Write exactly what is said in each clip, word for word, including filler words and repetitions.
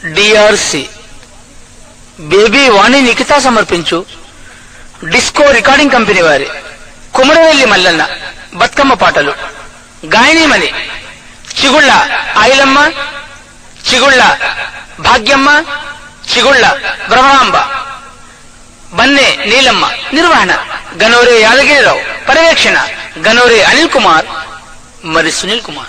DRC baby వాణి నిఖిత సమర్పించు disco recording company వారి కుమరవెల్లి మల్లన్న బతుకమ్మ పాటలు గాయనీమణి చిగుళ్ళ ఐలమ్మ, చిగుళ్ళ భాగ్యమ్మ, చిగుళ్ళ బ్రహ్మాంబ, బన్నె నీలమ్మ. నిర్వహణ గనోరే యాదగిరిరావు. పర్యవేక్షణ గనోరే అనిల్ కుమార్ మరి సునీల్ కుమార్.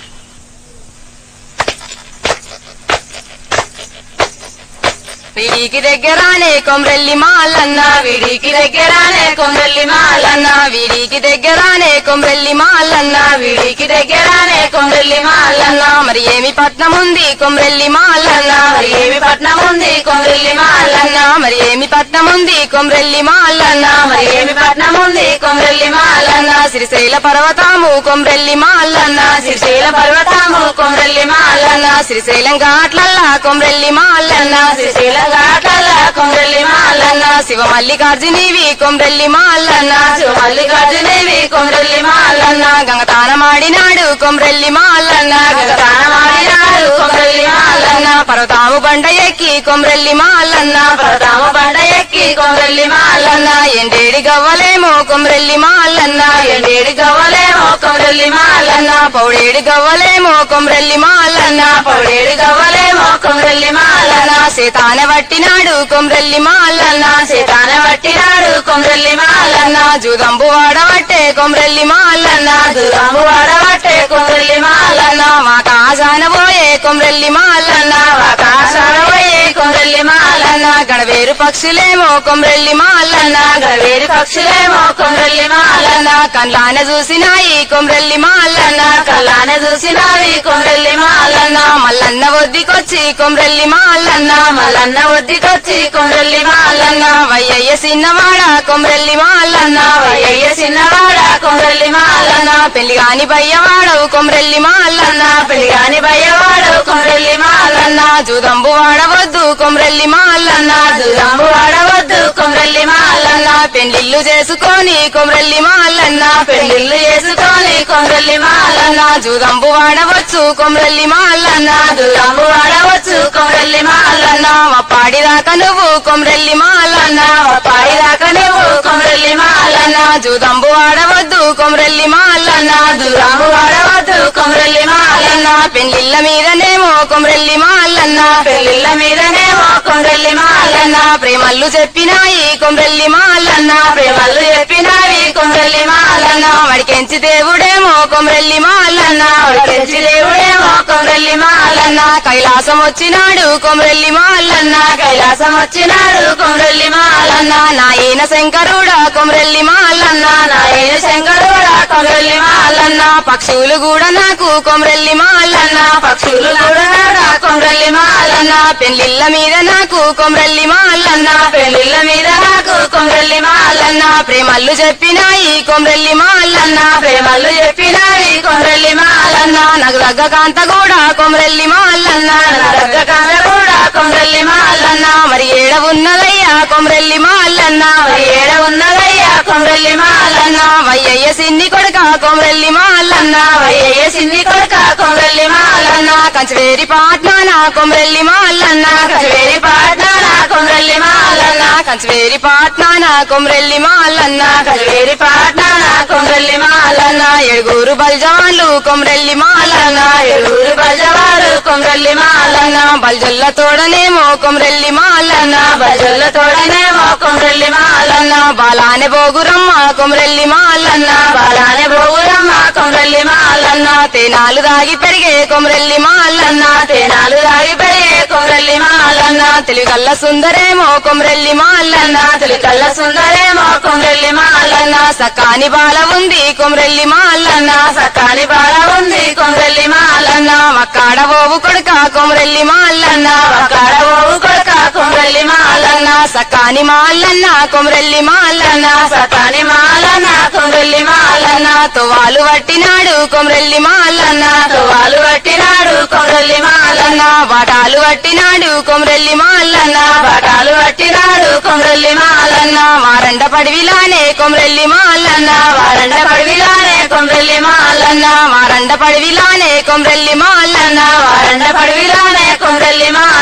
వీడికి దగ్గరానే కొమ్రెల్లి మాలన్న, వీడికి దగ్గరానే కొమ్రెల్లి మాలన్న, వీడికి దగ్గరానే కొమ్రెల్లి మాలన్న, వీడికి దగ్గరానే కొమ్రెల్లి మాలన్న. మరి ఏమి పట్నం ఉంది కొమ్రెల్లి మాలన్న, మరి ఏమి పట్నం ఉంది కొమ్రెల్లి మాలన్న, మరి ఏమి పట్నం ఉంది కొమ్రెల్లి మాలన్న, మరి ఏమి పట్నం ఉంది కొమ్రెల్లి మాలన్న. శ్రీశైల పర్వతము కొమ్రెల్లి మాలన్న, శ్రీశైల పర్వతము కొమ్రెల్లి మాలన్న, శ్రీశైలం ఘాట్లల్లా కొమ్రెల్లి మాలన్న, శ్రీశైలం ఘాట్లల్లా కొమ్రెల్లి మాలన్న. శివ మల్లికార్జునివి కొమ్రెల్లి మాలన్న, శివ మల్లికార్జునివి కొమ్రెల్లి మాలన్న. గంగతానమాడినాడు కొమ్రెల్లి మాలన్న, గంగతానమాడినాడు కొమ్రెల్లి మాలన్న. పర్వతాము బండ ఎక్కి కొమ్రెల్లి మాలన్న, పర్వతాము బండ ఎక్కి కొమ్రెల్లి మాలన్న. ఎండేడి గవ్వలేమో కొమ్రెల్లి మాలన్న, ఎండేడి గవ్వలేమో కొమ్రెల్లి మాలన్న. పౌడేడి గవ్వలేమో కొమ్రెల్లి మాలన్న, పౌడేడి గవ్వలేమో కొమ్రెల్లి మాలన్న. సీతాన వట్టినాడు కొమ్రెల్లి మాలన్న, సీతాన వట్టినాడు కొమ్రెల్లి మాలన్న. జూదంబు వాడవట్టే కొమ్రెల్లి మాలన్న, జూదంబు వాడవట్టే కొమ్రెల్లి మాలన్న. వాకాశాన పోయే కొమ్రెల్లి మాలన్న, వాకాశాన పోయే కొమ్రెల్లి మాలన్న. గణవేరు పక్షులేమో కొమ్రెల్లి మాలన్న, గణవేరు పక్షులేమో కొమ్రెల్లి మాలన్న. కళ్ళాన చూసినాయి కొమ్రెల్లి మాలన్న, కళ్ళాన చూసినాయి కొమ్రెల్లి మాలన్న. మల్లన్న ఒద్దికొచ్చి కొమ్రెల్లి మాలన్న, మల్లన్న ఒద్దికొచ్చి కొమ్రెల్లి మాలన్న. వయ్యయ్య సిన్నవాడ కొమ్రెల్లి మాలన్న, వయ్యయ్య సిన్నవాడ కొమ్రెల్లి మాలన్న. పెళ్లిగాని బయ్యవాడవు కొమ్రెల్లి మాలన్న, పెళ్లిగాని బయ్యవాడవు కొమ్రెల్లి మాలన్న. జూదంబు వాడవద్దు కొమ్రెల్లి మాలన్న, జూదంబు వాడవద్దు కొమ్రెల్లి మాలన్న. పెళ్లిళ్ళు చేసుకొని కొమ్రెల్లి మాలన్న, పెళ్లిళ్ళు చేసుకొని కొమ్రెల్లి మాలన్న. జూదంబు వాడవచ్చు కొమ్రెల్లి మాలన్న, జూదంబు వాడవచ్చు కొమ్రెల్లి మాలన్న. పాడిదాకా నువ్వు కొమ్రెల్లి మాలన్న, పాడిదాకా నువ్వు కొమ్రెల్లి మాలన్న. జూదంబు వాడవద్దు కొమ్రెల్లి మాలన్న, జూదంబు వాడవద్దు కొమ్రెల్లి మాలన్న. పెళ్లిళ్ళ మీదనేమో కొమ్రెల్లి మాలన్న, పెళ్లిళ్ళ మీదనేమో కొమ్రెల్లి మాలన్న. ప్రేమల్లు చెప్పినాయి కొమ్రెల్లి మాలన్న, ప్రేమల్లు చెప్పినాయి కొమ్రెల్లి మాలన్న. వడికెంచి దేవుడేమో కొమ్రెల్లి మాలన్న, వడికెంచి దేవుడేమో కొమ్రెల్లి మాలన్న. కైలాసం వచ్చినాడు కొమ్రెల్లి మాలన్న, కైలాసం వచ్చినాడు కొమ్రెల్లి మాలన్న. నాయన శంకరుడా కొమ్రెల్లి మాలన్న, నాయన శంకరుడా కొమ్రెల్లి మాలన్న. పక్షులు కూడా నాకు కొమ్రెల్లి మాలన్న, పక్షులు కూడా నాకు కొమ్రెల్లి మాలన్న. పెళ్లిళ్ళ మీద నాకు కొమ్రెల్లి మాలన్న, పెళ్లిళ్ళ మీద నాకు కొమ్రెల్లి మాలన్న. ప్రేమల్లు చెప్పినాయి కొమ్రెల్లి మాలన్న, ప్రేమల్లు చెప్పినాయి కొమ్రెల్లి మాలన్న. నాకు దగ్గ కాంత కూడా కొమ్రెల్లి మాలన్న, దగ్గ కాంత కూడా కొమ్రెల్లి మాలన్న. మరి ఏడ ఉన్నదయ్యా కొమ్రెల్లి మాలన్న, మరి ఏడ ఉన్నదయ్యా కొమ్రెల్లి మాలన్న. వయ్యయ్య సిన్ని కొడుక కొమ్రెల్లి మాలన్న, వయ్యయ్య సిన్ని కొడుక కొమ్రెల్లి మాలన్న. కంచవేరి పాట్నాన కొమ్రెల్లి మాలన్న, కంచవేరి పాట్నాన కొమ్రెల్లి మాలన్న. కంచవేరి పాట్నాన కొమ్రెల్లి మాలన్న, కంచవేరి పాట్నాన కొమ్రెల్లి మాలన్న. ఏడుగురు బల్జవాన్లు కొమ్రెల్లి మాలన్న, ఏడుగురు బల్జవారు కొమ్రెల్లి మాలన్న. బల్జొల్ల తోడనేమో కొమ్రెల్లి మాలన్న, బల్జొల్ల తోడనేమో కొమ్రెల్లి మాలన్న. బాలానే బోగురమ్మ కొమ్రెల్లి మాలన్న, బాలానే బోగురమ్మ కొమ్రెల్లి మాలన్న. తేనాలు దాగి పెరిగే కొమ్రెల్లి మాలన్న, తేనాలు దాగి పెరిగే కొమ్రెల్లి మాలన్న. తెలుగల్ల సుందరేమో కొమ్రెల్లి మాలన్న, తెలుగల్ల సుందరేమో కొమ్రెల్లి మాలన్న. సకాని బాల ఉంది కొమ్రెల్లి మాలన్న, సకాని బాల ఉంది కొమ్రెల్లి మాలన్న. వక్కాడ ఓవు కొడుక కొమ్రెల్లి మాలన్న, వక్కాడ ఓవు కొడుక కొమ్రెల్లి మాలన్న. సకాని మాలన్న కొమ్రెల్లి మాలన్న, సకాని మాలన్న కొమ్రెల్లి మాలన్న. తువాలు వట్టినాడు కొమ్రెల్లి మాలన్న, తువాలు వట్టినాడు కొమ్రెల్లి మాలన్న. వాటాలు వట్టినాడు కొమ్రెల్లి మాలన్న, వాటాలు వట్టినాడు కొమ్రెల్లి మాలన్న. వారండ పడివిలానే కొమ్రెల్లి మాలన్న, వారండ పడివిలానే కొమ్రెల్లి మాలన్న. వారండ పడివిలానే కొమ్రెల్లి మాలన్న, వారండ పడివిలానే కొమ్రెల్లి మాలన్న.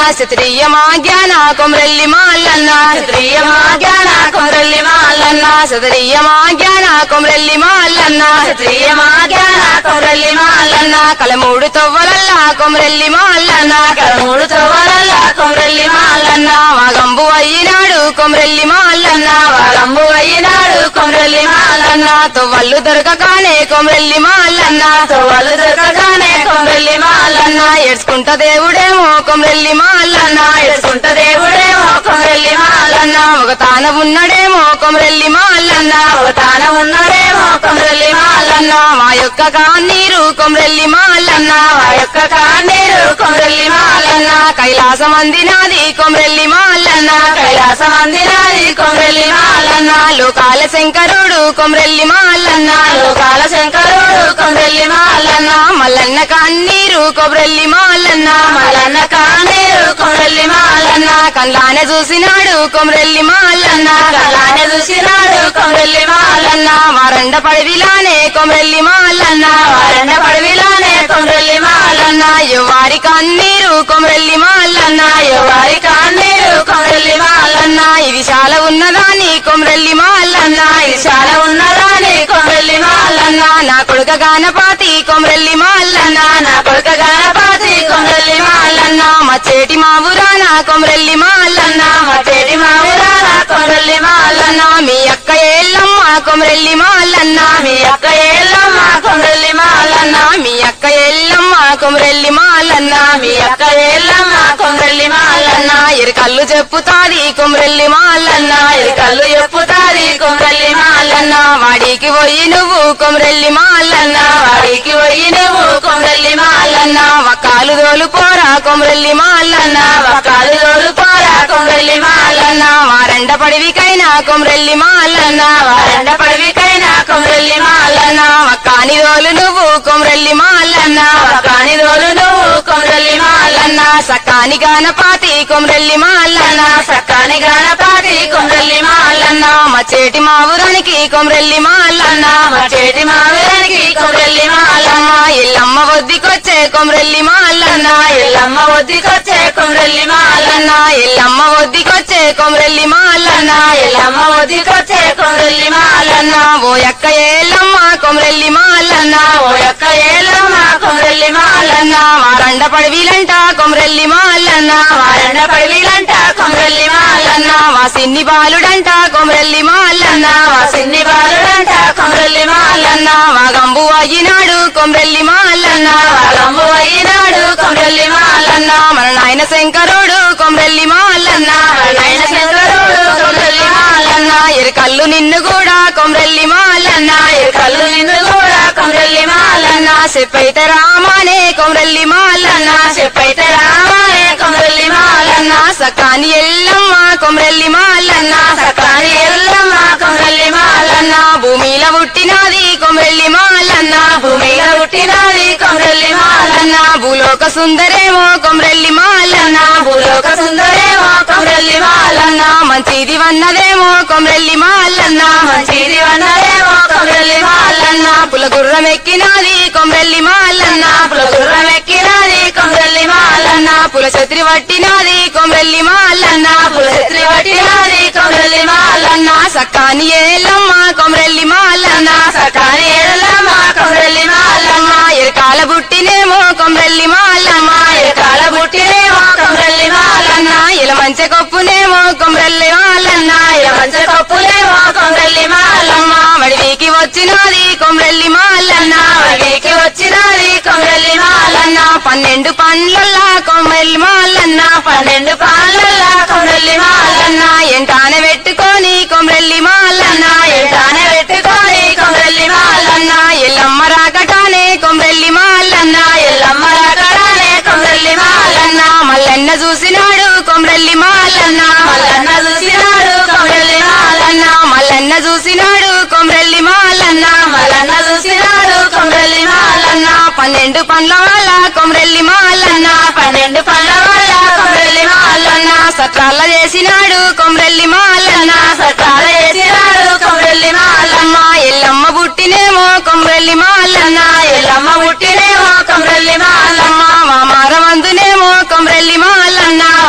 క్షత్రియమా జ్ఞాన కొమరెల్లి మాలన్న క్షత్రియమా జ్ఞాన కొమరెల్లి మాలన్న క్షత్రియమా జ్ఞాన కొమరెల్లి మాలన్న క్షత్రియమా జ్ఞాన కొమరెల్లి మాలన్న కలమూడు తొవ్వలల్లా కొమరెల్లి మాలన్న కలమూడు తొవ్వలల్లా కొమరెల్లి మాలన్న వాగంబు అయ్యినాడు కొమరెల్లి మాలన్న వాగంబు అయ్యినాడు కొమరెల్లి మాలన్న తొవ్వళ్ళు దొరకగానే కొమరెల్లి మాలన్న తొవ్వళ్ళు దొరకగానే కొమరెల్లి మాలన్న ఏడ్చుకుంట దేవుడేమో కొమరెల్లి మాలన్న ఏడ్చుకుంట దేవుడేమో కొమరెల్లి మాలన్న ఒక తాన ఉన్నాడేమో కొమరెల్లి మాలన్న ఒక తాన ఉన్నాడేమో కొమరెల్లి మాలన్న మా యొక్క కాన్నీరు కొమరెల్లి మాలన్న మా యొక్క కాన్నీరు కొమరెల్లి మాలన్న కైలాసం అందినాది కొమరెల్లి మాలన్న కైలాసం అందినాది కొమరెల్లి మాలన్న లోకాల శంకరుడు కొమరెల్లి మాలన్న లోకాల శంకరుడు కొమరెల్లి మాలన్న మల్లన్న కన్నీరు కొమరెల్లి మాలన్న మల్లన్న కన్నీరు కొమరెల్లి మాలన్న కళ్ళానే చూసినాడు కొమరెల్లి మాలన్న కళ్ళానే చూసినాడు కొమరెల్లి మాలన్న వారండ పడవిలానే కొమరెల్లి మాలన్న వారండ పడవిలానే కొమరెల్లి మాలన్న యువారి కన్నీరు కొమరెల్లి మాలన్న యువారి కన్నీరు కొమరెల్లి మాలన్న ఇది చాలా ఉన్నదాని కొమరెల్లి మాలన్న ఇది చాలా ఉన్నదాని కొమరెల్లి మాలన్న నా కొడుక గానపాతి కొమరెల్లి మాలన్న నా కొడుక గానపాతి కొమరెల్లి మాలన్న మా చేటి మా ఊరాన కొమరెల్లి మాలన్న మా చేటి మా ఊరాన కొమరెల్లి మాలన్న మీ అక్క ఏళ్ళమ్మ కొమరెల్లి మాలన్న మీ అక్క ఏళ్ళమ్మ కొమరెల్లి మాలన్న మీ అక్క ఏళ్ళమ్మ కొమరెల్లి మాలన్న మీ అక్క ఏళ్ళమ్మ కొమరెల్లి మాలన్న ఎరికల్లు చెప్పుతాది కొమరెల్లి మాలన్న ఎరికల్లు చెప్పుతాది కొమరెల్లి మాలన్న వాడికి పోయి నువ్వు కొమరెల్లి మాలన్న వాడికి పోయి నువ్వు కొమరెల్లి మాలన్న వకాలు దోలు పోరా కొమరెల్లి మాలన్న వకాలు దోలు పోరా కొమరెల్లి మాలన్న వారండ పడివికైనా కొమరెల్లి మాలన్న వారండ పడివికైనా కొమరెల్లి మాలన్న వకాని దోలు నువ్వు కొమరెల్లి మాలన్న వకాని దోలు నువ్వు కొమరెల్లి మాలన్న సకాని గానపాతి కొమరెల్లి మాలన్న సకాని గానపాతి కొమరెల్లి మాలన్న మా చేటి మా ఊరానికి కొమరెల్లి మాలన్న మా చేటి మా ఊరానికి కొమరెల్లి మాలన్న ఎల్లమ్మ వద్దికొచ్చే కొమరెల్లి మాలన్న ఎల్లమ్మ వద్దికొచ్చే కొమరెల్లి మాలన్న ఎల్లమ్మ వద్దికొచ్చే కొమరెల్లి మాలన్న ఎల్లమ్మ వద్దికొచ్చే కొమరెల్లి మాలన్న ఓ యొక్క ఏళ్ళమ్మ కొమరెల్లి మాలన్న ఓ యొక్క ఏళ్ళమ్మ కొమరెల్లి మాలన్న వారండ పడవిలంట కొమరెల్లి మాలన్న వారండ పడవిలంట కొమరెల్లి మాలన్న వా సిన్ని బాలుడంట కొమరెల్లి మాలన్న వా సిన్ని బాలుడంట కొమరెల్లి మాలన్న వాగంబు అయ్యినాడు కొమరెల్లి మాలన్న వాగంబు అయ్యినాడు కొమరెల్లి మాలన్న మన నాయన శంకరుడు కొమరెల్లి మాలన్న మన నాయన శంకరుడు కొమరెల్లి మాలన్న ఎరికల్లు నిన్ను కూడా కొమరెల్లి మాలన్న ఎరికల్లు నిన్ను కూడా కొమరెల్లి మాలన్న చెప్పైతే రామానే కొమరెల్లి మాలన్న చెప్పైతే రామానే కొమరెల్లి మాలన్న సకాని ఎల్లమ్మ కొమరెల్లి మాలన్న సకాని ఎల్లమ్మ కొమరెల్లి మాలన్న భూమిలో పుట్టినది కొమరెల్లి మాలన్న భూమిలో పుట్టినది కొమరెల్లి మాలన్న భూలోక సుందరేమో కొమరెల్లి మాలన్న భూలోక సుందరేమో కొమరెల్లి మాలన్న మంచిది వన్నదేమో కొమరెల్లి మాలన్న మంచిది వన్నదేమో కొమరెల్లి మాలన్న పులగుర్రం ఎక్కినది కొమరెల్లి మాలన్న పులగుర్రం ఎక్కినది కొమరెల్లి మాలన్న పుల ఛత్రి పట్టినది కొమరెల్లి మాలన్న పుల ఛత్రి పట్టినది కొమరెల్లి మాలన్న సకాని ఏళ్ళమ్మ కొమరెల్లి మాలన్న సకాని ఏళ్ళమ్మ కొమరెల్లి మాలమ్మ ఎరకాల బుట్టినేమో కొమరెల్లి మాలమ్మ ఎరకాల బుట్టినేమో కొమరెల్లి మాలన్న ఇల మంచె కొప్పునేమో కొమరెల్లి మాలన్న ఇల మంచె కొప్పునేమో కొమరెల్లి మాలమ్మ వడివికి వచ్చినది కొమరెల్లి మాలన్న వడివికి వచ్చినది కొమరెల్లి మాలన్న పన్నెండు పండ్లల్లా కొమరెల్లి మాలన్న పన్నెండు పండ్లల్లా కొమరెల్లి మాలన్న ఎంటానే పెట్టుకొని కొమరెల్లి మాలన్న ఎంటానే పెట్టుకొని కొమరెల్లి మాలన్న ఎల్లమ్మ రాకటానే కొమరెల్లి మాలన్న ఎల్లమ్మ రాకటానే కొమరెల్లి మాలన్న మల్లన్న చూసినాడు కొమరెల్లి మాలన్న మల్లన్న చూసినాడు కొమరెల్లి మాలన్న మల్లన్న చూసినాడు కొమరెల్లి మాలన్న మల్లన్న చూసినాడు కొమరెల్లి మాలన్న పన్నెండు పండ్ల వల్ల కొమరెల్లి మాలన్న పన్నెండు పండ్ల వల్ల కొమరెల్లి మాలన్న సత్రాల చేసినాడు కొమరెల్లి మాలన్న సత్రాల చేసినాడు కొమరెల్లి మాలమ్మ ఎల్లమ్మ పుట్టినేమో కొమరెల్లి మాలన్న ఎల్లమ్మ పుట్టినేమో కొమరెల్లి మాలమ్మ మామార మందునేమో కొమరెల్లి మాలన్న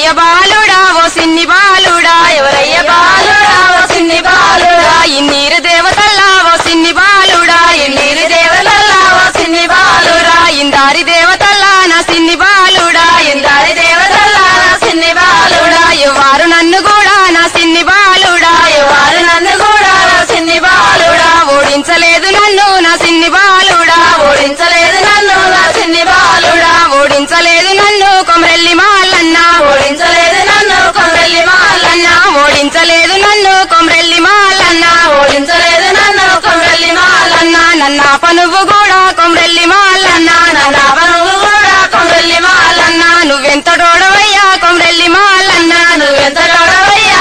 ఎవరయ్య బాలుడా ఓ సిన్ని బాలుడా ఎవరయ్య బాలుడా ఓ సిన్ని బాలుడా ఇన్నీరు దేవతల్లా ఓ సిన్ని బాలుడా ఇన్నీరు దేవతల్లా ఓ సిన్ని బాలుడా ఇందారి దేవతల్లా నా సిన్ని బాలుడా ఇందారి దేవతల్లా నా సిన్ని బాలుడా ఎవరు నన్ను కూడా నా సిన్ని బాలుడా ఎవరు నన్ను కూడా నా సిన్ని బాలుడా ఓడించలేదు నన్ను నా సిన్ని బాలుడా ఓడించలేదు నన్ను నా సిన్ని బాలుడా ఓడించలేదు నన్ను కొమరెల్లి మాలన్న ఓడించలేదు నన్ను కొమరెల్లి మాలన్న ఓడించలేదు నన్ను కొమరెల్లి మాలన్న ఓడించలేదు నన్ను కొమరెల్లి మాలన్న నన్నాప నువ్వు కూడా కొమరెల్లి మాలన్న నన్నాప నువ్వు కూడా కొమరెల్లి మాలన్న నువ్వెంత డోడవయ్యా కొమరెల్లి మాలన్న నువ్వెంత డోడవయ్యా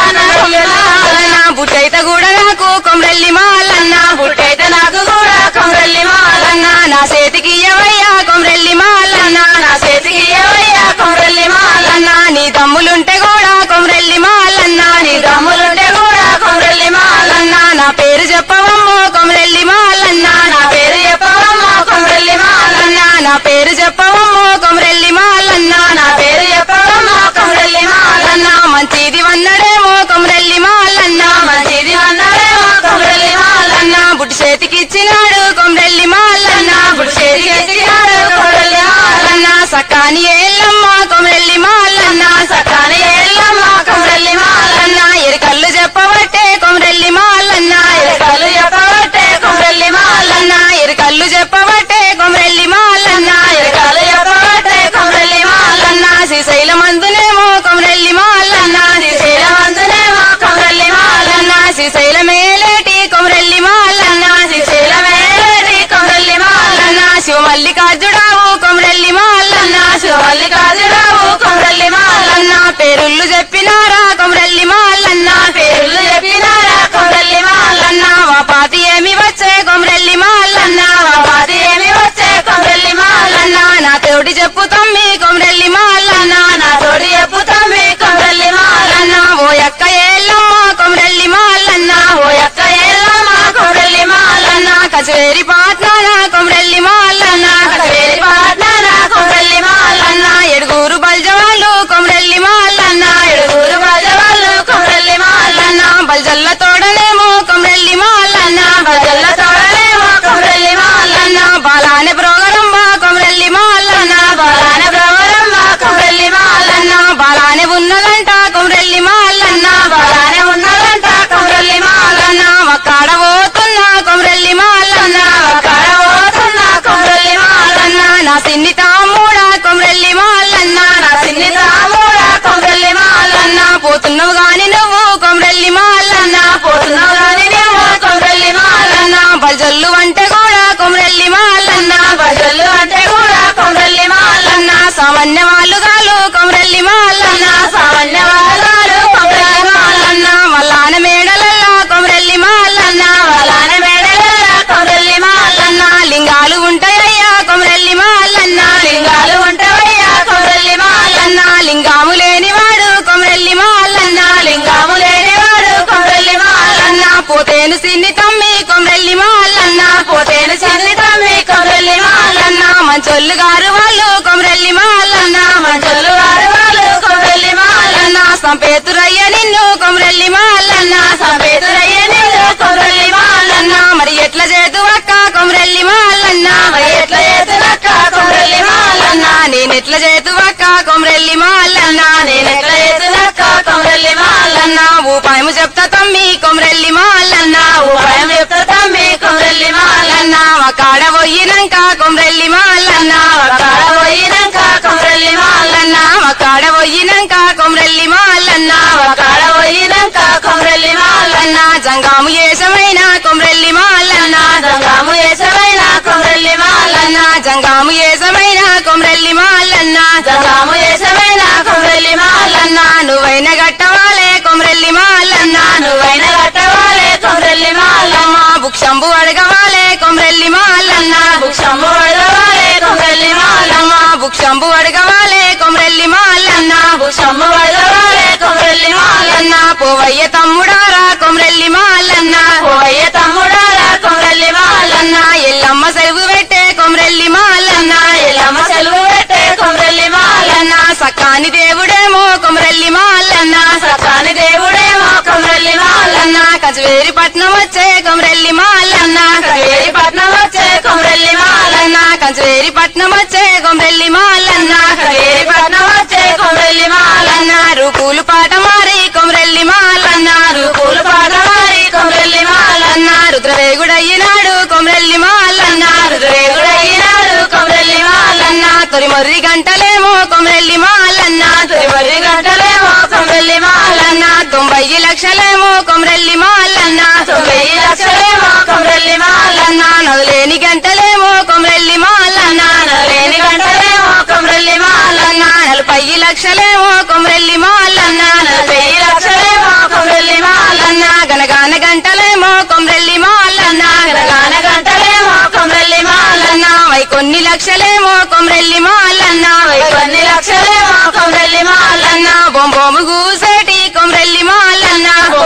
నా బుట్టైత కూడా నాకు కొమరెల్లి మాలన్న బుట్టైత నాకు కూడా కొమరెల్లి మాలన్న నా చేతికి ఇయ్యవయ్యా కొమరెల్లి మాలన్న నా చేతికి ఇయ్యవయ్యా కొమరెల్లి మాలన్న నీ దమ్ములుంటే కూడా కొమరెల్లి మాలన్న నీ దమ్ములుంటే కూడా కొమరెల్లి మాలన్న నా పేరు చెప్పవమ్మో కొమరెల్లి మాలన్న నా పేరు చెప్పవమ్మో కొమరెల్లి మాలన్న నా పేరు చెప్పవమ్మో కొమరెల్లి మాలన్న నా పేరు చెప్పవమ్మో కొమరెల్లి మాలన్న మంచిది వన్నడేమో కొమరెల్లి మాలన్న మంచిది వన్నడేమో కొమరెల్లి మాలన్న బుట్టి చేతికి ఇచ్చినాడు కొమరెల్లి మాలన్న బుట్టి చేతికి ఇచ్చినాడు కొమరెల్లి మాలన్న సకాని ఏళ్ళమ్మ కొమరెల్లి మాలన్న సకాని ఏళ్ళమ్మ కొమరెల్లి మాలన్న ఎరకల్లు చెప్పబట్టే కొమరెల్లి మాలన్న ఎరకల్లు చెప్పబట్టే కొమరెల్లి మాలన్న ఎరకల్లు చెప్పబట్టే కొమరెల్లి మాలన్న ఎరకల్లు చెప్పబట్టే కొమరెల్లి మాలన్న శ్రీశైల మందునేమో కొమరెల్లి మాలన్న శ్రీశైల మందునేమో కొమరెల్లి మాలన్న శ్రీశైల మేలేటి కొమరెల్లి మాలన్న శ్రీశైల మేలేటి కొమరెల్లి మాలన్న శివమల్లికార్జుడావు కొమరెల్లి మాలన్న శివమల్లికార్జుడావు కొమరెల్లి మాలన్న పేరుళ్ళు చెప్పినారా కొమరెల్లి మాలన్న పేరుళ్ళు చెప్పినారా కొమరెల్లి మాలన్న వాపాతి ఏమి వచ్చే కొమరెల్లి మాలన్న వాపాతి ఏమి వచ్చే కొమరెల్లి మాలన్న నా తోడి చెప్పు తమ్మి కొమరెల్లి మాలన్న నా తోడి చెప్పు తమ్మి కొమరెల్లి మాలన్న ఓ యక్క ఏళ్ళమ్మ కొమరెల్లి మాలన్న ఓ యక్క ఏళ్ళమ్మ కొమరెల్లి మాలన్న కచేరి పాట్నాన కొమరెల్లి మాలన్న కచేరి పాట్నాన కొమరెల్లి మాలన్న ఎడుగురు బల్జవాళ్ళు కొమరెల్లి మాలన్న ఎడుగురు బల్జవాళ్ళు కొమరెల్లి మాలన్న బల్జల్ల తోడనేమో కొమరెల్లి మాలన్న బల్జల్ల తోడనేమో కొమరెల్లి మాలన్న బాలానే ప్రోగరమ్మ కొమరెల్లి మాలన్న బాలానే ప్రోగరమ్మ కొమరెల్లి మాలన్న బాలానే ఉన్నదంట కొమరెల్లి మాలన్న బాలానే ఉన్నదంట కొమరెల్లి మాలన్న ఒక్కాడ పోతున్నా కొమరెల్లి మాలన్న ఒక్కాడ పోతున్నా కొమరెల్లి మాలన్న నా సిన్ని తామూడా కొమరెల్లి మాలన్న నా సిన్ని తామూడా కొమరెల్లి మాలన్న పోతున్నావు గాని నువ్వు కొమరెల్లి మాలన్న పోతున్నావు గాని నువ్వు కొమరెల్లి మాలన్న బల్జల్లు అంటే కూడా కొమరెల్లి మాలన్న బల్జల్లు అంటే కూడా కొమరెల్లి మాలన్న సామాన్య వాళ్ళుగాలు కొమరెల్లి మాలన్న సామాన్య వాళ్ళుగాలు కొమరెల్లి మాలన్న వల్లాన మేడలల్లా కొమరెల్లి మాలన్న వల్లాన మేడలల్లా కొమరెల్లి మాలన్న లింగాలు ఉంటాయ్యా కొమరెల్లి మాలన్న లింగాలు ఉంటాయ్యా కొమరెల్లి మాలన్న లింగాము లేనివాడు కొమరెల్లి మాలన్న లింగాము లేనివాడు కొమరెల్లి మాలన్న పోతేను సిన్ని తమ్మి కొమరెల్లి మాలన్న పోతేను సిన్ని తమ్మి కొమరెల్లి మాలన్న మంచొల్లు గారు వాళ్ళు కొమరెల్లి మాలన్న మంచొల్లు గారు వాళ్ళు కొమరెల్లి మాలన్న సంపేతురయ్య నిన్ను కొమరెల్లి మాలన్న సంపేతురయ్య నిన్ను కొమరెల్లి మాలన్న మరి ఎట్లా చేతు అక్క కొమరెల్లి మాలన్న మరి ఎట్లా చేతు అక్క కొమరెల్లి మాలన్న నేనెట్లా చేతు అక్క కొమరెల్లి మాలన్న నేనెట్లా చేతు అక్క కొమరెల్లి మాలన్న ఉపాయము చెప్తా తమ్మి కొమరెల్లి మాలన్న ఉపాయం చెప్తా తమ్మి కొమరెల్లి మాలన్న ఒకాడ పోయినాక కొమరెల్లి మాలన్న ఒకాడ పోయినాక కొమరెల్లి మాలన్న ఒకాడ పోయినాక కొమరెల్లి మాలన్న ఒకాడ పోయినాక కొమరెల్లి మాలన్న జంగాము ఏసమైన కొమరెల్లి మాలన్న జంగాము ఏసమైన కొమరెల్లి మాలన్న జంగాము ఏసమైన కొమరెల్లి మాలన్న జంగాము ఏసమైన కొమరెల్లి మాలన్న నువ్వైన గట్టవాలే కొమరెల్లి మాలన్న నువ్వైన గట్టవాలే కొమరెల్లి మాలన్న బుక్షంబు అడగవాలే కొమరెల్లి మాలన్న బుక్షంబు అడగవాలే కొమరెల్లి మాలన్న బుక్షంబు అడగవాలే కొమరెల్లి మాలన్న బుక్షంబు అడగవాలే కొమరెల్లి మాలన్న పోవయ్య తమ్ముడారా కొమరెల్లి మాలన్న పోవయ్య తమ్ముడారా కొమరెల్లి మాలన్న ఎల్లమ్మ సెలవు పెట్టే కొమరెల్లి మాలన్న ఎల్లమ్మ సెలవు పెట్టే కొమరెల్లి మాలన్న సకాని దేవుడేమో కొమరెల్లి కొమరెల్లి మాలన్న సకాని దేవుడేమో కొమరెల్లి మాలన్న కచవేరి పట్నం వచ్చే కొమరెల్లి మాలన్న కవేరి పట్నం వచ్చే కొమరెల్లి మాలన్న కంచవేరి పట్నం వచ్చే కొమరెల్లి మాలన్న కవేరి పట్నం వచ్చే కొమరెల్లి మాలన్న రూపులు పాట మారి కొమరెల్లి మాలన్న రూపులు పాట మారి కొమరెల్లి మాలన్న రుద్రవేగుడయ్యినాడు కొమరెల్లి మాలన్న రుద్రవేగుడయ్యినాడు కొమరెల్లి మాలన్న తొలి మొర్రి గంటలేమో కొమరెల్లి మాలన్న తొలి గంటలేమో కొమరెల్లి మాలన్న తొంభై లక్షలేమో కొమరెల్లి మాలన్న తొంభై లక్షలేమో కొమరెల్లి మాలన్న నదులేని గంటలేమో కొమరెల్లి మాలన్న లేని గంటలేమో కొమరెల్లి మాలన్న నలభై లక్షలేమో కొమరెల్లి మాలన్న నలభై లక్షలేమో కొమరెల్లి మాలన్న గనగాన గంటలేమో కొమరెల్లి మాలన్న గాన గంటలేమో కొమరెల్లి మాలన్న వై కొన్ని లక్షలేమో కొమరెల్లి మాలన్న కొన్ని లక్షలేమో కొమరెల్లి మాలన్న బొంబొము గూసేటి కొమరెల్లి మాలన్న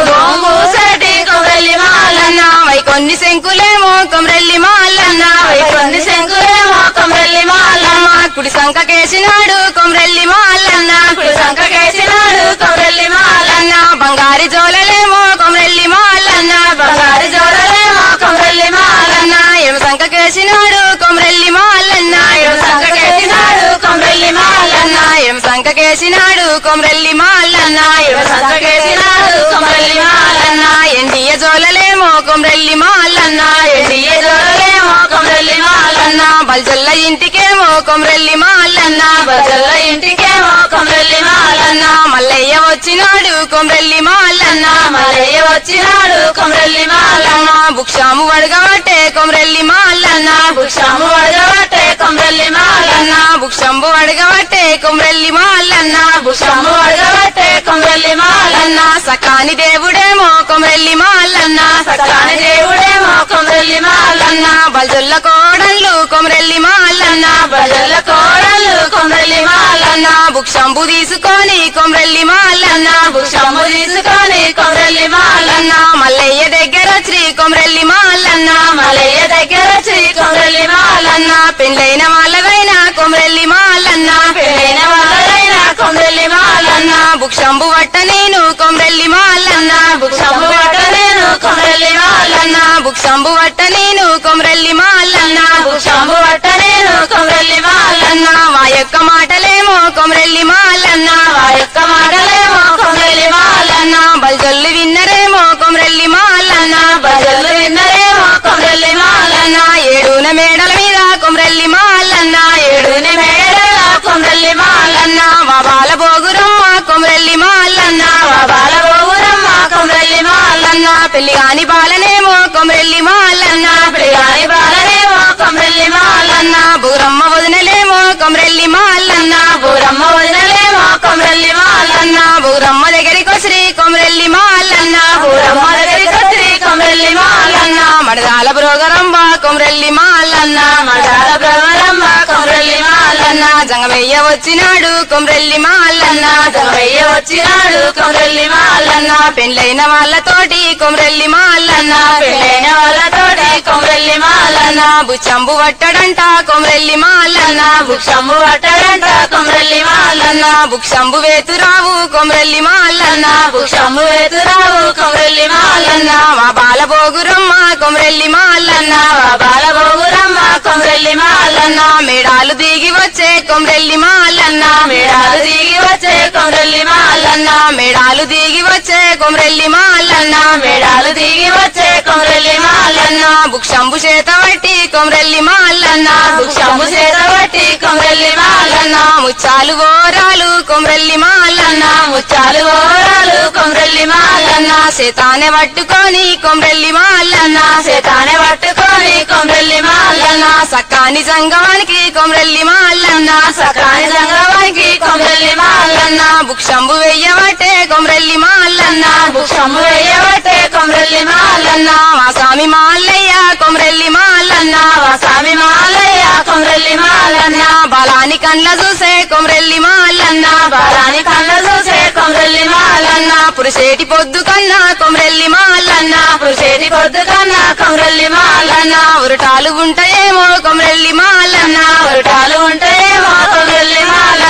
గోసేటి కొమరెల్లి మాలన్న వై కొన్ని శంకులేమో కొమరెల్లి మాలన్న కొన్ని శంకులేమో కొమరెల్లి మాలన్న కుడి సంక కేసినాడు కొమరెల్లి మాలన్న సంకకేసినాడు కొమరెల్లి మాలన్న బంగారి జోలలేమో కొమరెల్లి మాలన్న బంగారు జోడలేమో కొమరెల్లి మాలన్న ఎమ సంక కేసినాడు కొమరెల్లి మాలన్న సంకకేసినాడు కొమరెల్లి మాలన్న ఎమ సంక కేసినాడు కొమరెల్లి మాలన్న సంకకేసినాడు కొమరెల్లి మాలన్న ఎండియ జోలలేమో కొమరెల్లి మాలన్న ఎండియ జోడలేమో కొమరెల్లి మాలన్న బల్జల్ల ఇంటికేమో కొమరెల్లి మాలన్న బజల్ల ఇంటికేమో కొమరెల్లి మాలన్న మల్లయ్య వచ్చినాడు కొమరెల్లి మాలన్న మలయ్య వచ్చినాడు కొమరెల్లి మాలన్న బుక్షాము వడగబట్టే కొమరెల్లి మాలన్న భుక్షము వడగబట్టే కొమరెల్లి మాలన్న బుక్షంబు వడగబట్టే కొమరెల్లి మాలన్న భుక్షము వడగబట్టే కొమరెల్లి మాలన్న సకాని దేవుడేమో కొమరెల్లి మాలన్న సకాని దేవుడేమో కొమరెల్లి మాలన్న బల్జొల్ల కోడళ్ళు కొమరెల్లి మాలన్న బజల్ల కోడలు కొమరెల్లి మాలన్న బుక్షంబు తీసుకొని కొమరెల్లి మాలన్న భుక్షము తీసుకొని కొమరెల్లి మాలన్న మల్లయ్య దగ్గర శ్రీ కొమరెల్లి మాలన్న మలయ్య దగ్గర శ్రీ కొమరెల్లి మాలన్న పెండ్లైన వాళ్ళవైన కొమరెల్లి మాలన్న పెళ్ళైన వాళ్ళైన కొమరెల్లి మాలన్న బుక్షంబు వట్ట నేను కొమరెల్లి మాలన్న భుక్షము పట్ట నేను కొమరెల్లి మాలన్న బుక్షంబు వట్ట నేను కొమరెల్లి మాలన్న భుక్షము పట్ట నేను కొమరెల్లి మాలన్న మా యొక్క మాటలేమో కొమరెల్లి మాలన్న ఆ యొక్క మాటలేమో కొమరెల్లి మాలన్న బల్జొల్లు విన్నరేమో కొమరెల్లి మాలన్న బజల్లు విన్నరేమో కొమరెల్లి మాలన్న ఏడున మేడల మీద కొమరెల్లి మాలన్న ఏడుని మేడల కొమరెల్లి మాలన్న మా బాల బోగురమ్మ కొమరెల్లి మాలన్న బాలబోగురమ్మ కొమరెల్లి మాలన్న పెళ్లి కాని బాలనేమో కొమరెల్లి మాలన్న ప్రియాని బాలనేమో కొమరెల్లి మాలన్న బూరమ్మ వదినలేమో కొమరెల్లి మాలన్న బూరమ్మ వదినలేమో కొమరెల్లి మాలన్న బూరమ్మ దగ్గరికి శ్రీ కొమరెల్లి మాలన్న బూరమ్మ దగ్గరికి శ్రీ కొమరెల్లి మాలన్న మడదాల బ్రోగరమ్మ కొమరెల్లి మాలన్న మడాల బ్రహ్మరమ్మ కొమరెల్లి మాలన్న జంగమయ్య వచ్చినాడు కొమరెల్లి మాలన్న జగవయ్య వచ్చినాడు కొమరెల్లి మాలన్న పెండ్లైన వాళ్ళతోటి కొమరెల్లి మాలన్న పెళ్ళైన వాళ్ళతోటి కొమరెల్లి మాలన్న బుచ్చంబు వట్టడంట కొమరెల్లి మాలన్న భుక్షము పట్టడంట కొమరెల్లి మాలన్న బుక్షంబు వేతురావు కొమరెల్లి మాలన్న భుక్షము వేతురావు కొమరెల్లి మాలన్న మా బాల బోగురమ్మ కొమరెల్లి మాలన్న బాలబోగురమ్మ కొమరెల్లి మాలన్న మేడాలు దిగి వచ్చే కొమరెల్లి మాలన్న మేడాలు దిగి వచ్చే కొమరెల్లి మాలన్న మేడాలు దిగి వచ్చే కొమరెల్లి మాలన్న మేడాలు దిగి వచ్చే కొమరెల్లి మాలన్న బుక్షంబు చేత పట్టి కొమరెల్లి మాలన్న భుక్షము చేతబట్టి కొమరెల్లి మాలన్న ముచ్చాలు ఓరాలు కొమరెల్లి మాలన్న ముచ్చాలు ఓరాలు కొమరెల్లి మాలన్న చేతానే పట్టుకొని కొమరెల్లి మాలన్న చేతానే పట్టుకొని కొమరెల్లి మాలన్న సకాని సంగమానికి కొమరెల్లి మాలన్న సకాని సంగ్రమానికి కొమరెల్లి మాలన్న బుక్షంబు వెయ్యబట్టే కొమరెల్లి మాలన్న భుక్షము వేయబట్టే కొమరెల్లి మాలన్న మా స్వామి మాల్లయ్య కొమరెల్లి మాలన్న స్వామి మాలయ్య కొమరెల్లి మాలన్న బలాని కండ్ల చూసే కొమరెల్లి మాలన్న బాలాని కళ్ళ చూసే కొమరెల్లి మాలన్న పురుషేటి పొద్దు కన్నా కొమరెల్లి మాలన్న పురుషేటి పొద్దు కన్నా కొమరెల్లి మాలన్న ఉరటాలు ఉంటాయేమో కొమరెల్లి మాలన్న ఉరటాలు ఉంటాయేమో కొమరెల్లి మాలన్న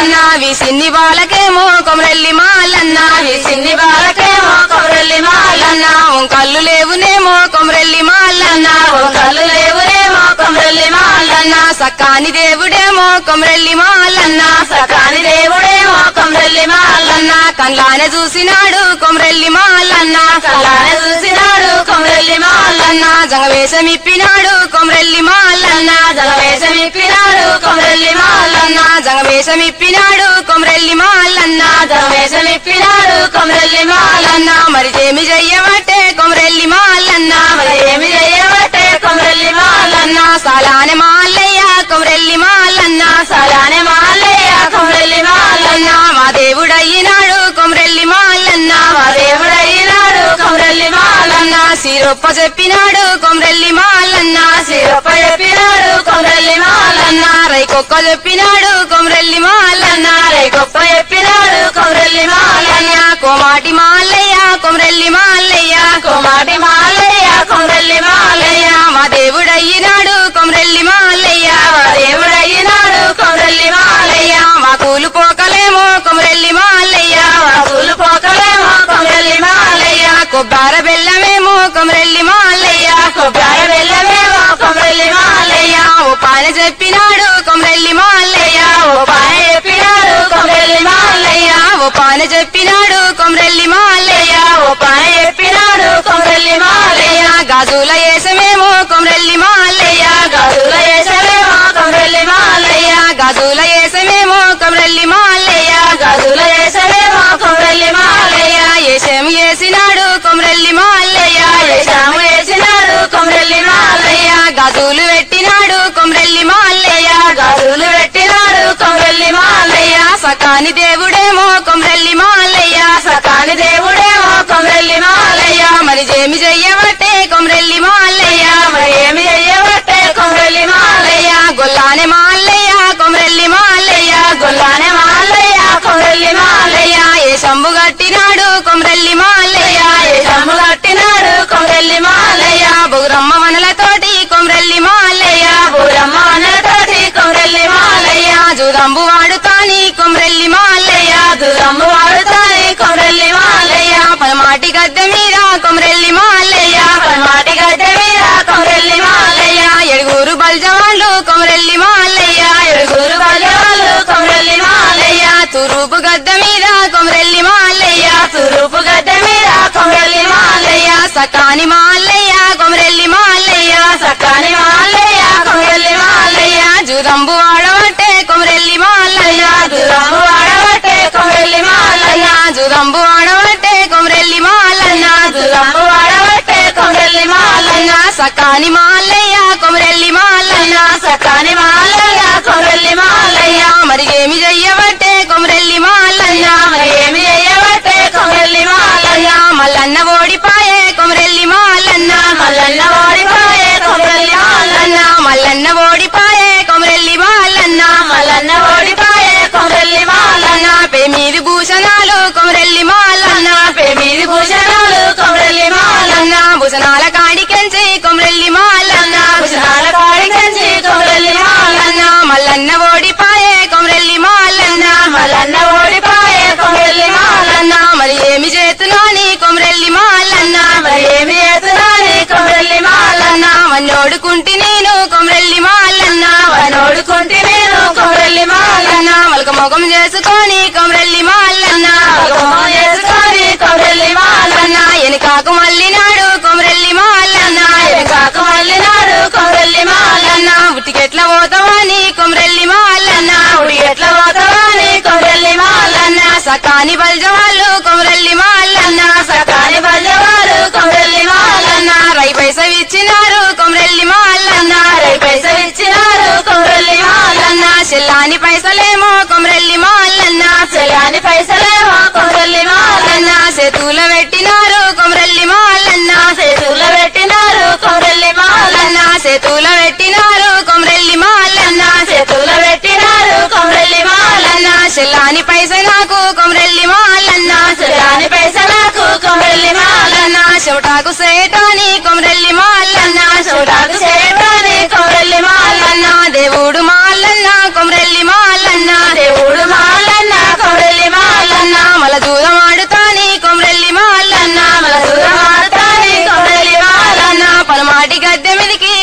మాలన్న విసిన్ని బాలకేమో కొమరెల్లి మాలన్న సిన్ని బాలకేమో కొమరెల్లి మాలన్న కళ్ళు లేవునేమో కొమరెల్లి మాలన్న కళ్ళు లేవునేమో కొమరెల్లి మాలన్న సక్కాని దేవుడేమో కొమరెల్లి మాలన్న సకాని దేవుడేమో కొమరెల్లి మాలన్న కళ్ళానే చూసినాడు కొమరెల్లి మాలన్న కళ్ళానే చూసినాడు కొమరెల్లి మాలన్న జంగవేషం ఇప్పినాడు కొమరెల్లి మాలన్న జలవేషం ఇప్పినాడు కొమరెల్లి మాలన్న జంగవేషం ఇప్పినాడు కొమరెల్లి మాలన్న జలవేషం ఇప్పినాడు కొమరెల్లి మాలన్న మరి ఏమి చెయ్యబట్టే కొమరెల్లి మాలన్న మరి ఏమి చేయబట్టే కొమరెల్లి మాలన్న సాలానే మాల్లయ్య కొమరెల్లి మాలన్న సలానే మాలయ్య కొమరెల్లి మాలన్న మా దేవుడయ్యినాడు కొమరెల్లి మాలన్న మా దేవుడయ్యినాడు కొమరెల్లి మాలన్న సిరొప్ప చెప్పినాడు కొమరెల్లి మాలన్న సిరప్ప చెప్పినాడు కొమరెల్లి మాలన్న రైకొక్క చెప్పినాడు కొమరెల్లి మాలన్న రే గొప్ప చెప్పినాడు కొమరెల్లి మాలన్న కోమాటి మాల్లయ్య కొమరెల్లి మాల్లయ్య కోమాటి మాలయ్య కొమరెల్లి మాలయ్య మా దేవుడయ్యినాడు కొమరెల్లి మాల్లయ్య మా దేవుడయ్యినాడు కొమరెల్లి మాలయ్య మా కూలు పోకలేమో కొమరెల్లి మాల్లయ్య పూలు పోకలేమో కొమరెల్లి మాలయ్య కొబ్బార బెల్లమేమో కొమరెల్లి మాల్లయ్య కొబ్బరి వెళ్ళమేమో కొమరెల్లి మాలయ్య ఓ పాన చెప్పినాడు కొమరెల్లి మాల్లయ్య ఓ పాయ చెప్పినాడు కొమరెల్లి మాలయ్య ఓ పాన చెప్పినాడు కొమరెల్లి మాల్లయ్య ఓ పాయ చెప్పినాడు కొమరెల్లి మాలయ్య గాజుల ఏసమేమో కొమరెల్లి మాల్లయ్య గదుల వేసమేమో కొమరెల్లి మాలయ్య గాజుల ఏసమేమో కొమరెల్లి మాల్లయ్య గదుల వేసమేమో కొమరెల్లి మాలయ్య ఏషం వేసినాడు కొమరెల్లి మాల్లయ్య వేషాము వేసినాడు కొమరెల్లి మాలయ్య గాజులు పెట్టినాడు కొమరెల్లి మాల్లయ్య గదులు పెట్టినాడు కొమరెల్లి మాలయ్య సకాని దేవుడేమో కొమరెల్లి మాల్లయ్య సకాని దేవుడేమో కొమరెల్లి మాలయ్య మరి ఏమి చెయ్యబట్టే కొమరెల్లి మాల్లయ్య మరి ఏమి చెయ్యబట్టే కొమరెల్లి మాలయ్య గొల్లానే మాల్లయ్య కొమరెల్లి మాల్లయ్య గొల్లానే మాలయ్య కొమరెల్లి మాలయ్య ఏ శంభు కట్టినాడు కొమరెల్లి మాల్లయ్య ఏ జమ్ము కట్టినాడు కొమరెల్లి మాలయ్య బొగురమ్మ మనలతోటి కొమరెల్లి మాల్లయ్య బూరమ్మ అన్నతోటి కొమరెల్లి మాలయ్య జూదంబు వాడుతాని కొమరెల్లి మాల్లయ్య దురమ్ము వాడుతాయి కొమరెల్లి మాలయ్య పలమాటి గద్దె మీద కొమరెల్లి మాల్లయ్య పల్మాటి గడ్డ మీద కొమరెల్లి మాలయ్య ఎడుగురు బల్జవాళ్ళు కొమరెల్లి మాల్లయ్య ఎడుగురు బలవాళ్ళు కొమరెల్లి మాలయ్య తురూపు గద్దె మీద కొమరెల్లి మాల్లయ్య తురుపు గడ్డ మీద కొమరెల్లి మాలయ్య సకాని మాల్లయ్య కొమరెల్లి మాల్లయ్య సకాని మాలయ్య కొమరెల్లి మాలయ్య జూదంబు వాడబట్టే కొమరెల్లి మాల్లయ్య దురమ్ము వాడబట్టే కొమరెల్లి మాలయ్య జూదంబు వాడబట్టే కొమరెల్లి మాల్లయ్య దురమ్ము వాడబట్టే కొమరెల్లి మాలయ్య సకాని మాల్లయ్య కొమరెల్లి మాల్లయ్య సకాని మాలయ్య కొమరెల్లి మాలయ్య మరి ఏమి చెయ్యబట్టే కొమరెల్లి మాల్లయ్య మరి ఏమి చెయ్యబట్టే కొమరెల్లి మాలయ్య మల్లన్న ఓడిపాయే కొమరెల్లి మాల్లన్న మల్లన్న ఓడిపోయే కొమరెల్లి మాలన్న మల్లన్న ఓడిపాయే కొమరెల్లి మాల్లన్న మల్లన్న ఓడిపోయే కొమరెల్లి మాలన్న పేమీది భూషణాలు కొమరెల్లి మాల్లన్న పేమీది భూషణాలు కొమరెల్లి మాలన్న భూషణాల కాడికెంచి కొమరెల్లి మాల్లన్న భూషణాల కాడికంచి కొమరెల్లి మాలన్న మల్లన్న ఓడిపాయే కొమరెల్లి మాల్లన్న మల్లన్న ఓడిపోయే కొమరెల్లి మాలన్న మరి ఏమి చేతులోని కొమరెల్లి మాల్లన్న మరి ఏమి చేస్తున్నాని కొమరెల్లి మాలన్న వన్నోడుకుంటి నేను కొమరెల్లి మాల్లన్న వనోడుకుంటే నేను కొమరెల్లి మాలన్న మలక మొగం చేసుకొని కొమరెల్లి మాల్లన్న మగమో చేసుకొని కొమరెల్లి మాలన్న ఎనకాకు మల్లినాడు కొమరెల్లి మాల్లన్న కాకు మల్లినాడు కొమరెల్లి మాలన్న ఉటికెట్ల పోతావని కొమరెల్లి మాల్లన్న ఉడి ఎట్లా పోతావని కొమరెల్లి మాలన్న సకాని బల్జవాళ్ళు కొమరెల్లి మాల్లన్న సకాని బల్లవారు కొమరెల్లి మాలన్న రై పైస ఇచ్చినారు కొమరెల్లి మాల్లన్న రై పైసలు ఇచ్చినారు కొమరెల్లి మాలన్న చెల్లాని పైసలేమో కొమరెల్లి మాల్లన్న చెలాని పైసలేమో కొమరెల్లి మాలన్న చేతుల పెట్టినారు కొమరెల్లి మాల్లన్న చేతుల్లో పెట్టినారు కొమరెల్లి మాలన్న చేతుల పెట్టినారు కొమరెల్లి మాల్లన్న చేతుల్లో పెట్టినారు కొమరెల్లి మాలన్న చెల్లాని పైస నాకు కొమరెల్లి మాల్లన్న చెలాని పైసలకు కొమరెల్లి మాలన్న చెమటాకు సేటాని కొమరెల్లి మాల్లన్న చూడాకు చేయటాని కొమరెల్లి మాలన్న దేవుడు మాల్లన్న కొమరెల్లి మాల్లన్న దేవుడు మాల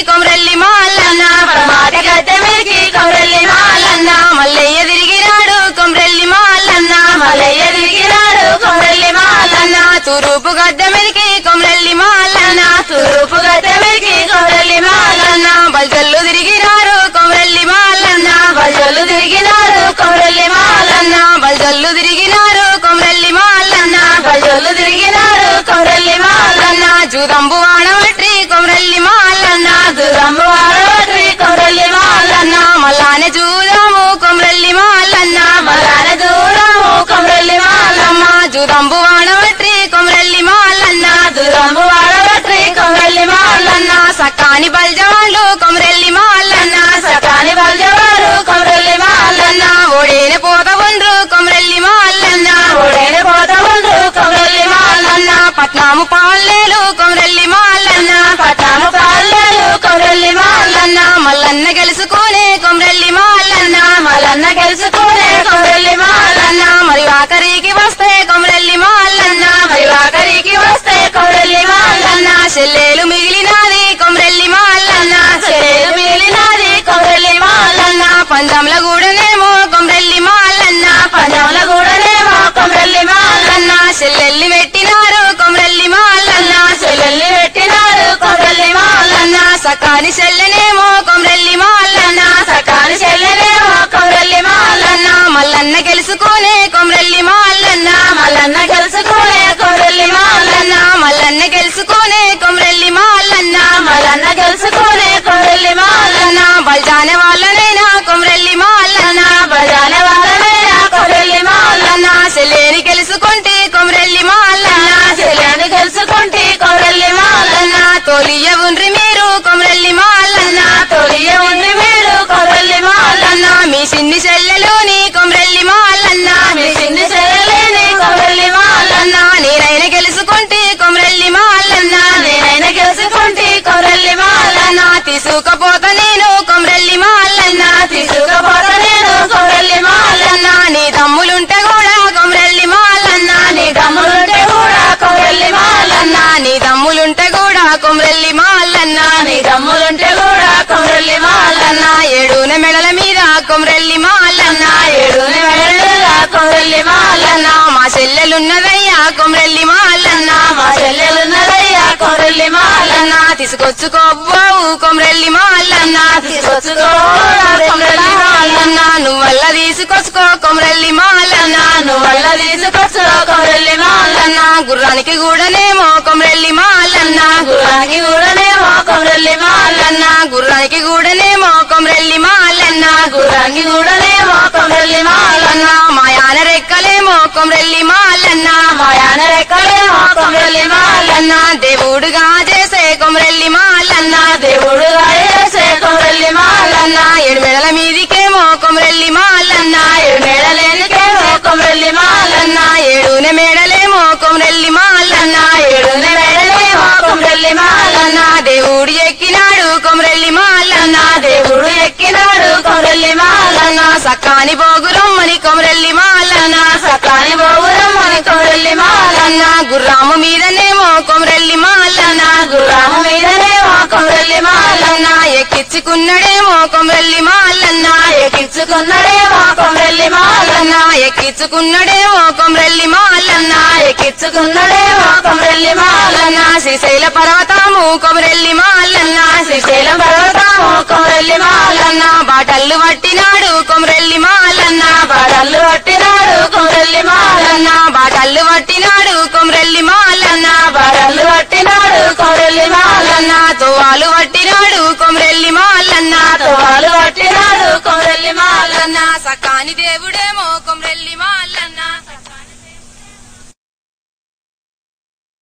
కొమరెల్లి మాలన్న పరమాటి గద్దె మీదికి కొమరెల్లి మాలన్న మల్లయ్య తిరిగినాడు కొమరెల్లి మాలన్న మలయ్య తిరిగినాడు కొమరెల్లి మాలన్న తూరుపు గద్దె మీదికి కొమరెల్లి మాలన్న తూర్పు గద్దె మీదికి కొమరెల్లి మాలన్న బల్జల్లు తిరిగినారు కొమరెల్లి మాలన్న బజలు తిరిగినాడు కొమరెల్లి మాలన్న బల్జల్లు తిరిగినారు కొమరెల్లి మాలన్న బజలు తిరిగినాడు కొమరెల్లి మాలన్న జూదంబు వాడవట్రి కొమరెల్లి మాలన్న దురమ్ము వాడవట్రి కొమరెల్లి మాలన్న మల్లానే జూదాము కొమరెల్లి మాలన్న మలాన దూరము కొమరెల్లి మాలన్న జూదంబు వాడవట్రి కొమరెల్లి మాలన్న దురమ్ము వాడవట్రి కొమరెల్లి మాలన్న సకాని బల్జవాళ్ళు కొమరెల్లి మాలన్న సకాని బల్జవారు కొమరెల్లి మాలన్న ఓడేన పోత ఉండ్రు కొమరెల్లి మాలన్న ఓడేన పోత ఉండ్రు కొమరెల్లి మాలన్న పట్నాము పాలేలు కొమరెల్లి మాలన్న పట్టాము పాలేరు కొమరెల్లి మాలన్న మల్లన్న గెలుసుకునే కొమరెల్లి మాలన్న మలన్న గెలుచుకునే కొమరెల్లి మాలన్న మరి ఆఖరికి వస్తే కొమరెల్లి మాలన్న మరి ఆఖరికి వస్తే కొమరెల్లి మాలన్న చెల్లెలు మిగిలినది కొమరెల్లి మాలన్న చెరేలు మిగిలినది కొమరెల్లి మాలన్న పంజంల కూడానేమో కొమరెల్లి మాలన్న పంజముల కూడానేమో కొమరెల్లి మాలన్న చెల్లెల్లి పెట్టినారు కొమరెల్లి మాలన్న చెల్లెల్ని పెట్టినారు కొమరెల్లి మాలన్న సకాని చెల్లెనేమో కొమరెల్లి మాలన్న సకాని చెల్లెనేమో కొమరెల్లి మాలన్న మల్లన్న గెలుసుకునే కొమరెల్లి మాలన్న మల్లన్న గెలుచుకునే కొమరెల్లి మాలన్న మల్లన్న గెలుసుకునే కొమరెల్లి మాలన్న మలన్న గెలుచుకునే కొమరెల్లి మాలన్న బల్జానే వాళ్ళనైనా కొమరెల్లి మాలన్న బజానే వాళ్ళనైనా కొమరెల్లి మాలన్న చెల్లేని గెలుసుకుంటే కొమరెల్లి మాలన్న చెల్లెని గెలుచుకుంటే కొమరెల్లి మాలన్న తోలియ ఉండ్రి మీరు కొమరెల్లి మాలన్న తొలియ ఉంది మీరు కొమరెల్లి మాలన్న మీ చిన్ని చెల్లెలుని కొమరెల్లి మాలన్న మీ చిన్ని చెల్లెలేని కొమరెల్లి మాలన్న నేనైనా గెలుసుకుంటే కొమరెల్లి మాలన్న నేనైనా గెలుచుకుంటే కొమరెల్లి మాలన్న తీసుకపోత నేను కొమరెల్లి మాలన్న తీసుకుపోత నేను కొమరెల్లి మాలన్న నీ తమ్ములుంటే కూడా కొమరెల్లి మాలన్న నీ తమ్ముడుంటే కూడా కొమరెల్లి మాలన్న నీ తమ్ములుంటే కూడా కొమరెల్లి మాలన్న నీ తమ్ముడుంటే కూడా కొమరెల్లి మాలన్న ఏడున మెడల మీద కొమరెల్లి మాలన్న ఏడుని వెడలుగా కొమరెల్లి మాలన్న మా చెల్లెలున్నదయ్యా కొమరెల్లి మాలన్న మా చెల్లెలున్నదయ్యా కొమరెల్లి మాలన్న తీసుకొచ్చుకోబోవు కొమరెల్లి మాలన్న తీసుకొచ్చుకోరా కొమరెల్లి మాలన్న నువ్వల్ల తీసుకొచ్చుకో కొమరెల్లి మాలన్న నువ్వల్ల తీసుకొచ్చు కొమరెల్లి మాలన్న గుర్రానికి కూడానేమో కొమరెల్లి మాలన్న గురానికి కూడానేమో కొమరెల్లి మాలన్న గుర్రానికి కూడానేమో కొమరెల్లి మాలన్న గురానికి కూడానేమో కొమరెల్లి మాలన్న మాయాన రెక్కలేమో కొమరెల్లి మాలన్న మాయాన రెక్కలేమో కొమరెల్లి మాలన్న దేవుడుగా చేసే కొమరెల్లి మాలన్న దేవుడు రాయేసే కొమరెల్లి మాలన్న ఏడు మెడల మీదికేమో కొమరెల్లి మాలన్న మేడలేనికేమో కొమరెల్లి మాలన్న ఏడున మేడలేమో కొమరెల్లి మాలన్న ఏడుని మేడలేమో కొమరెల్లి మాలన్న దేవుడు ఎక్కినాడు కొమరెల్లి మాలన్న దేవుడు ఎక్కినాడు కొమరెల్లి మాలన్న సక్కాని పోగురమ్మని కొమరెల్లి మాలన్న సకాని బోగురమ్మని కొమరెల్లి మాలన్న గుర్రాము మీదనేమో కొమరెల్లి మాలన్న గుర్రాము మీదనేమో కొమరెల్లి మాలన్న ఎక్కించుకున్నాడేమో కొమరెల్లి మాలన్న ఎక్కించుకున్నాడేమో కొమరెల్లి మాలన్న ఎక్కించుకున్నాడేమో కొమరెల్లి మాలన్న ఎక్కించుకున్నాడేమో కొమరెల్లి మాలన్న శ్రీశైల పర్వతము కొమరెల్లి మాలన్న శ్రీశైలం పర్వతము కొమరెల్లి మాలన్న బాటల్లు పట్టినాడు కొమరెల్లి మాలన్న బాడల్లు పట్టినాడు కొమరెల్లి మాలన్న బాటల్లు పట్టినాడు కొమరెల్లి మాలన్న బాడల్లు పట్టినాడు కొమరెల్లి మాలన్న తోవాలు పట్టినాడు కొమరెల్లి మాలన్న తోవాలు పట్టినాడు కొమరెల్లి మాలన్న సకాని దేవుడేమో